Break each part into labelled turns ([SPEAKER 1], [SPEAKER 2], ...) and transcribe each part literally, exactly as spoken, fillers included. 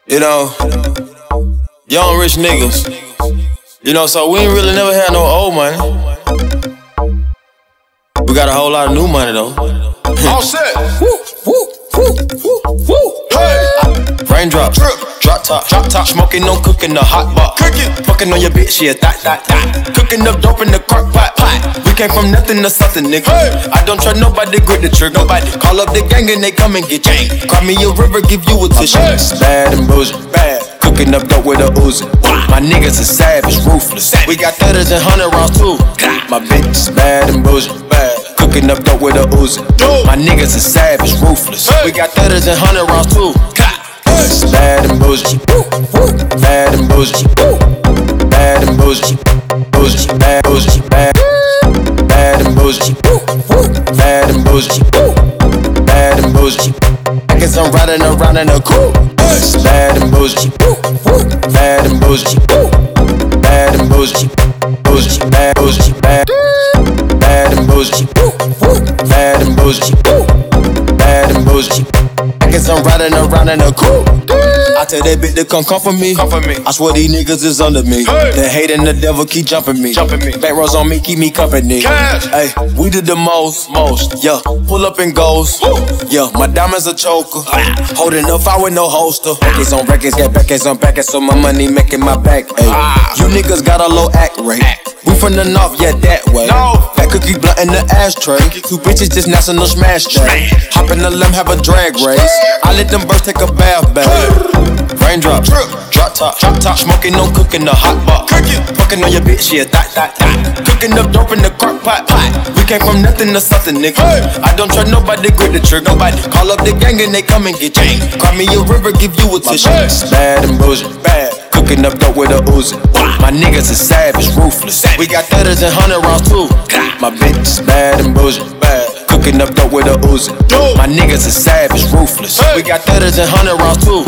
[SPEAKER 1] You know, young rich niggas. You know, so we ain't really never had no old money. We got a whole lot of new money though.
[SPEAKER 2] All set.
[SPEAKER 1] Woo, woo, woo, woo, woo.
[SPEAKER 2] Hey.
[SPEAKER 1] Raindrop, drip, drop top, drop top, smoking, no cooking, the hot pot.
[SPEAKER 2] Cooking,
[SPEAKER 1] fucking on your bitch, yeah, that, that, that. Cooking up dope in the crock pot, pot. We came from nothing to something, nigga.
[SPEAKER 2] Hey.
[SPEAKER 1] I don't trust nobody, grip the trigger. Nobody call up the gang and they come and get gang. Cry me a river, give you a tissue.
[SPEAKER 2] Hey.
[SPEAKER 1] Bad and bullshit, bad. Cooking up dope with a Uzi. My niggas is savage, ruthless. We got thudders and hundred rounds too. My bitch is bad and bullshit, bad. Cooking up dope with a Uzi. My niggas is savage, ruthless. We got thudders and hundred rounds too. Bad and bullshit, bad and bullshit, bad and bullshit, bullshit, bad bullshit, bad, bad and bullshit, bad and bullshit, bad and bullshit. I guess I'm riding around in a coupe. Bad and bullshit, bad and bullshit, bad and bullshit, bullshit, bad bullshit, bad, bad and bullshit, bad and bullshit, bad and bullshit. I guess I'm riding around in a coupe. I tell that bitch to come come for me.
[SPEAKER 2] Come for me.
[SPEAKER 1] I swear these niggas is under me.
[SPEAKER 2] Hey.
[SPEAKER 1] The hate and the devil keep jumping me.
[SPEAKER 2] Jumping me.
[SPEAKER 1] Back rows on me, keep me company.
[SPEAKER 2] Cash.
[SPEAKER 1] Hey, we did the most, most. Yeah, pull up and goes.
[SPEAKER 2] Woo.
[SPEAKER 1] Yeah, my diamonds a choker. Holding up, I with no holster. Records on records, got backers on backers, so my money making my back. Hey,
[SPEAKER 2] Ah.
[SPEAKER 1] you niggas got a low act rate.
[SPEAKER 2] Act.
[SPEAKER 1] We from the north, yeah, that way.
[SPEAKER 2] No.
[SPEAKER 1] Fat cookie blunt in the ashtray. Two bitches just national smash day.
[SPEAKER 2] Smash.
[SPEAKER 1] Hop in the limb, have a drag race. I let them birds take a bath, baby. Raindrop,
[SPEAKER 2] Drip.
[SPEAKER 1] drop top, drop top, smoking, no cooking, the hot pot.
[SPEAKER 2] Cooking.
[SPEAKER 1] Fucking on your bitch, yeah, that, that, that. Cooking up dope in the crock pot, pot. We came from nothing to something, nigga.
[SPEAKER 2] Hey.
[SPEAKER 1] I don't trust nobody, grip the trigger. Nobody call up the gang and they come and get gang. Cry me a river, give you a tissue.
[SPEAKER 2] bitch.
[SPEAKER 1] Bad and bullshit, bad. Cooking up dope with a Uzi. My niggas is savage, ruthless. We got thudders and hundred rounds too. My bitch is bad and bullshit, bad. Cooking up dope with a Uzi. My niggas is savage, ruthless. We got thudders and hundred rounds too.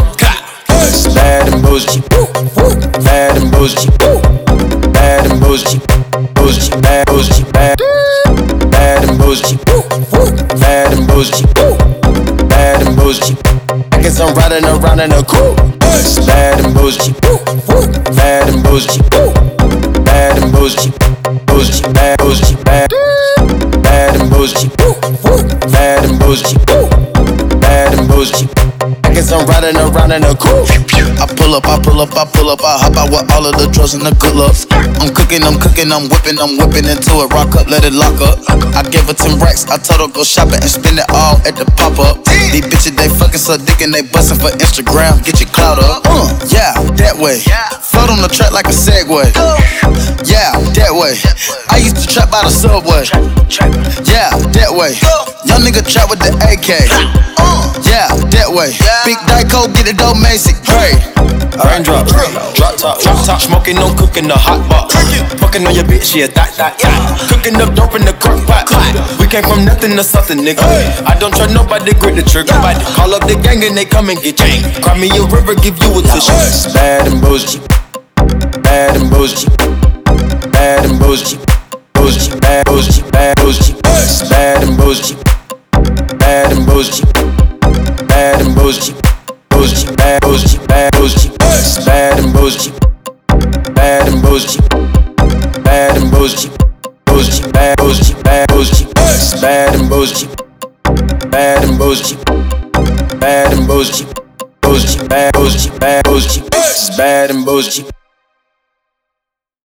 [SPEAKER 1] Bad and bullshit, bad and bullshit, bad and bullshit, bullshit, bad bullshit, bad, bad and bullshit, bad and bullshit, bad and bullshit. I guess I'm riding around in a coupe. Bad and bullshit, bad and bullshit, bad and bullshit, bullshit, bad bullshit, bad, bad and bullshit, bad and bullshit, bad and bullshit. I guess I'm riding around in a coupe.
[SPEAKER 3] I pull up, I pull up, I pull up, I hop out with all of the drugs and the good luck. I'm cooking, I'm cooking, I'm whipping, I'm whipping into it. Rock up, let it lock up. I gave her ten racks, I told her go shopping and spend it all at the pop up. These bitches, they fucking suck dick and they bustin' for Instagram. Get your clout up. Uh, yeah, that way. Float on the track like a Segway. Yeah, that way. I used to trap by the subway. Yeah, that way. Young nigga trap with the A K. Yeah, that way. Big Dyco, get it dope, Macy. Hey.
[SPEAKER 1] Raindrop, drop top, drop top, smoking, no cooking, the hot pot. Fucking on your bitch, yeah, that, that, that. Cooking up dope in the crock pot. We came from nothing to something, nigga. I don't trust nobody, grip the trigger. Nobody call up the gang and they come and get gang. Cry me a river, give you a tissue. Bad and bullshit, bad and bullshit, bad and bullshit, bullshit, bad bullshit, bad bullshit, bad and bullshit, bad and bullshit, bad and bullshit, bullshit, bad bullshit, bad bullshit, bad and bullshit, bad and bullshit, bad and bullshit, bullshit, bad bullshit, bad bullshit, bad and bullshit, bad and bullshit, bad and bullshit, bullshit, bad bullshit, bad bullshit, bad and bullshit.